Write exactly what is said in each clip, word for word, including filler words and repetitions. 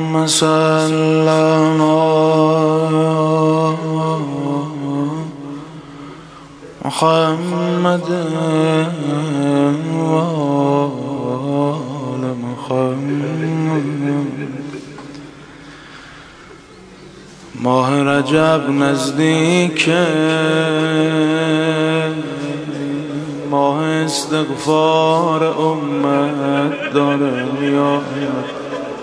سلم محمد و آل محمد. ماه رجب نزدیک، ماه استغفار امت داره میآید.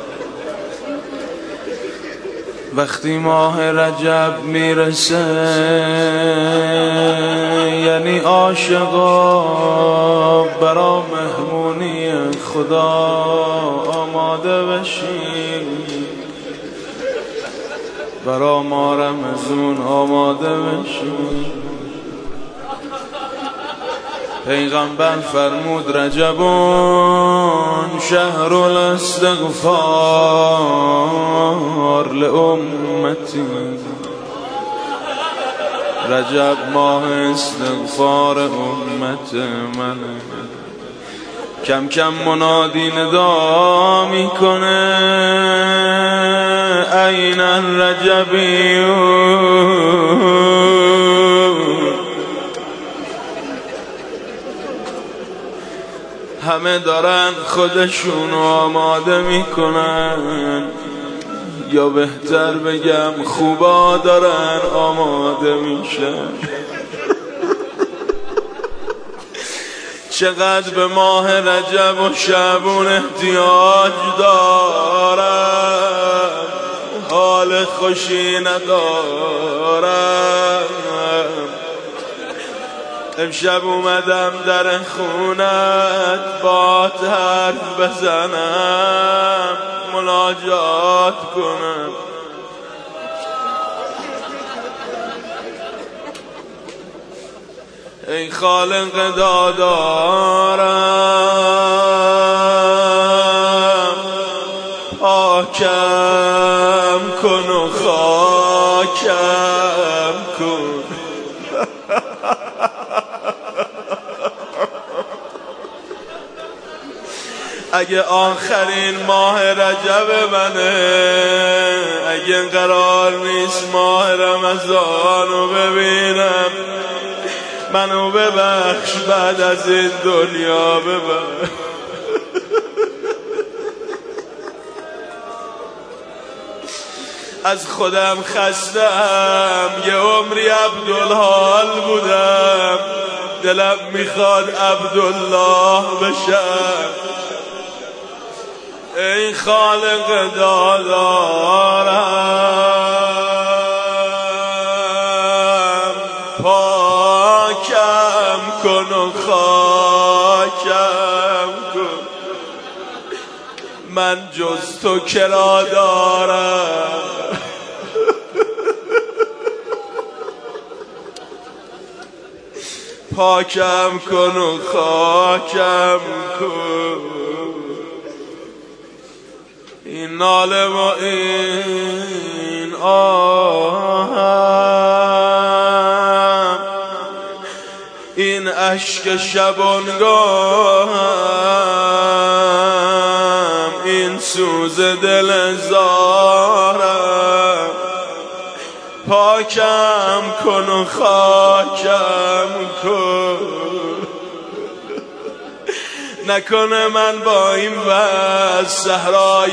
وقتی ماه رجب میرسه یعنی عاشقا برا مهمونی خدا آماده بشین، برا ما رمضان آماده بشین. پیغمبر فرمود رجبون شهر الاستغفار لامتی. رجب ماه استغفار امت من. کم کم منادی ندا میکنه این الرجبیون. همه دارن خودشون آماده میکنن، یا بهتر بگم خوبا دارن آماده میشن. چقدر به ماه رجب و شعبون احتیاج دارم، حال خوشی ندارم. امشب اومدم در خونت با حرف بزنم، مناجات کنم. ای خالق دادارم، پاکم کن و خاکم کن. اگه آخرین ماه رجب منه، اگه قرار نیست ماه رمضانو ببینم، منو ببخش بعد از این دنیا ببخش. از خودم خستم، یه عمری عبدالحال بودم، دلم میخواد عبدالله بشم. ای خالق دادارم، پاکم کن و خاکم کن. من جز تو کرا دارم، پاکم کن و خاکم کن. این ناله و این آهم، این اشک شبانگاهم، این سوز دل زارم. پاکم کن و خاکم کن. نکنه من با این وز صحرای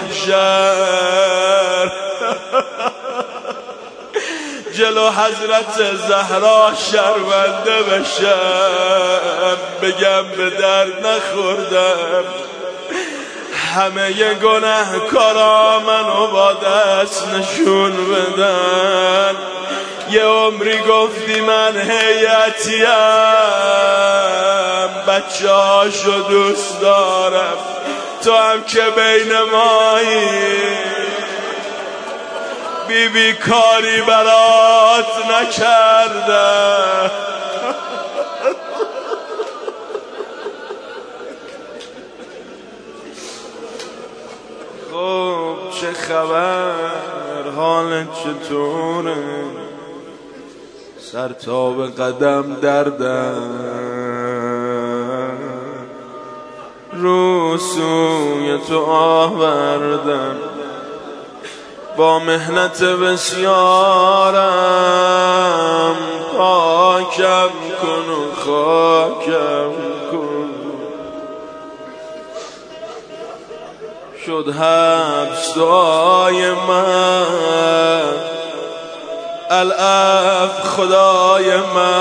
محشر جلو حضرت زهرا شرمنده بشم، بگم به درد نخوردم. همه ی گنهکارا منو با دست نشون بدن. یه عمری گفتی من هیئتیم، بچه هاشو دوست دارم، تو هم که بین مایی. بی بی کاری برات نکردم. خب چه خبر، حالت چطوره؟ سر تا به قدم دردم، رو سوی تو آوردم. با مهنت بسیارم پاکم کن و خاکم کن. شد حبس دعای من العفو خدای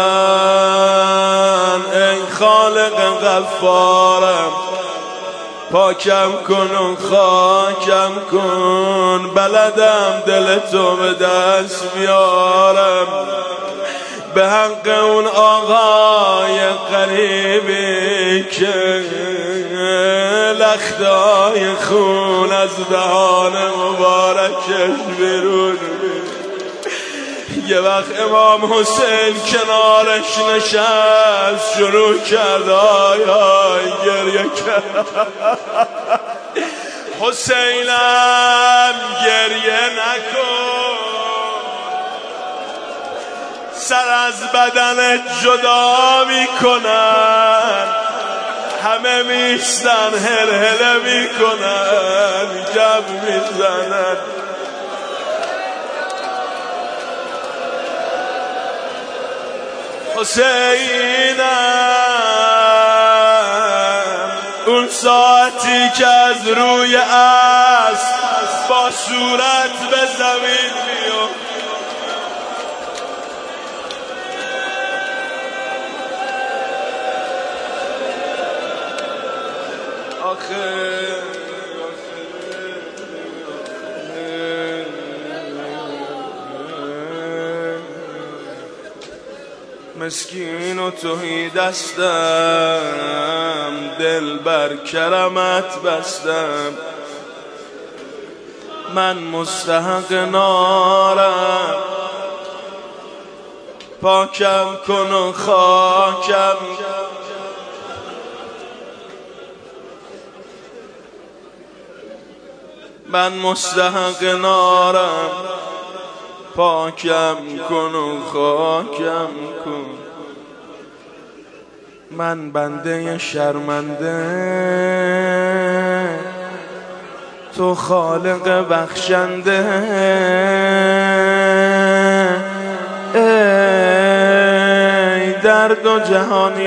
من، ای خالق غفارم پاکم کن و خاکم کن. بلدم دل تو به دست بیارم به حق اون آقای غریبی که لختای خون از دهان مبارکش بیرون. یه وقت امام حسین کنارش نشست شروع کرد آی آی گریه کرد. حسینم گریه نکن، سر از بدنت جدا میکنن، همه میستن هل هله میکنن جب میزنن. حسینم اون ساعتی که از روی اسب با صورت به زمین میاد، آخه مسکین و توهی دستم دل بر کرمت بستم، من مستحق نارم پاکم کن و خاکم. من مستحق نارم پاکم کن و خاکم کن. من بنده شرمنده تو خالق بخشنده، ای در دو جهان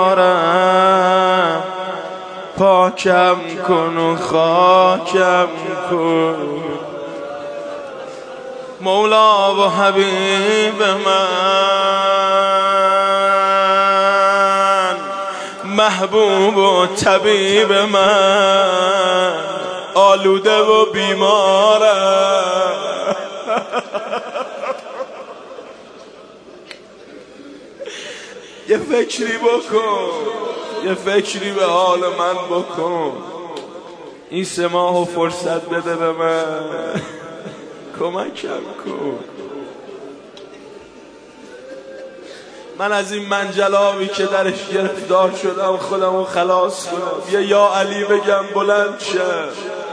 یارم پاکم کن و خاکم کن. مولا و حبیب من، محبوب و طبیب من، آلوده و بیمارم یه فکری بکن، یه فکری به حال من بکن. این سه ماهو فرصت بده به من، کمکم کن. من از این منجلابی که درش گرفتار شدم خودمو خلاص کنم. یه یا علی بگم بلند شم.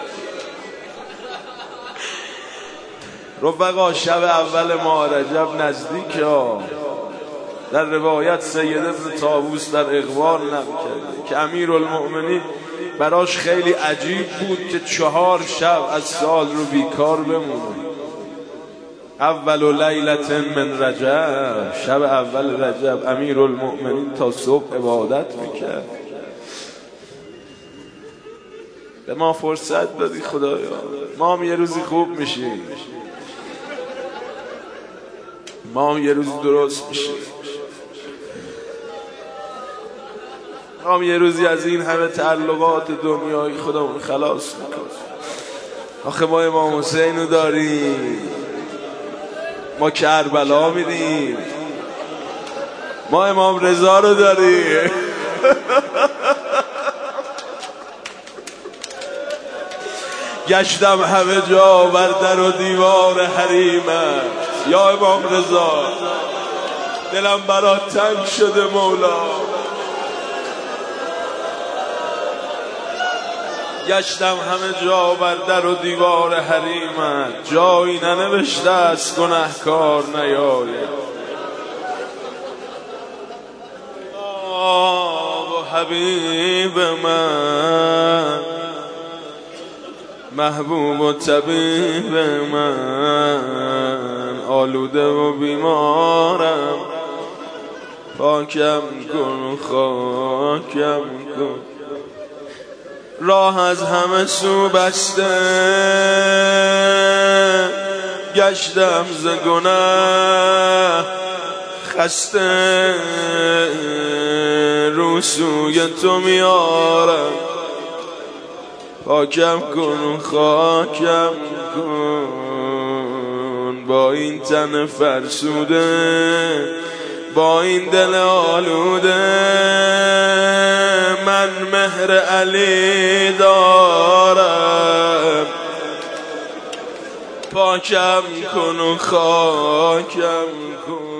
رفقا شب اول ماه رجب نزدیک ها، در روایت سید ابن طاووس در اخبار نقل کرده که امیرالمؤمنین براش خیلی عجیب بود که چهار شب از سال رو بیکار بمونه. اول لیلت من رجب، شب اول رجب امیرالمؤمنین تا صبح عبادت میکرد. به ما فرصت دادی خدایا، ما هم یه روزی خوب میشیم، ما هم یه روز درست میشیم، ما هم یه روزی از این همه تعلقات دنیایی خودمون خلاص میکنیم. آخه ما امام حسین رو داریم، ما کربلا میدیم، ما امام رضا رو داریم گشتم همه جا بر در و دیوار حریمت، یا امام رضا دلم برات تنگ شده مولا. گشتم همه جا بر در و دیوار حریمت، جایی ننوشته است گنهکار نیاید. آه و حبیب من، محبوب و طبیب من، آلوده و بیمارم، پاکم کن خاکم کن. راه از همه سو بسته گشتم ز گناه خسته، رو سوی تو میارم، پاکم کن خاکم کن. با این تن فرسوده، با این دل آلوده، من مهر علی دارم، پاکم کن و خاکم کن.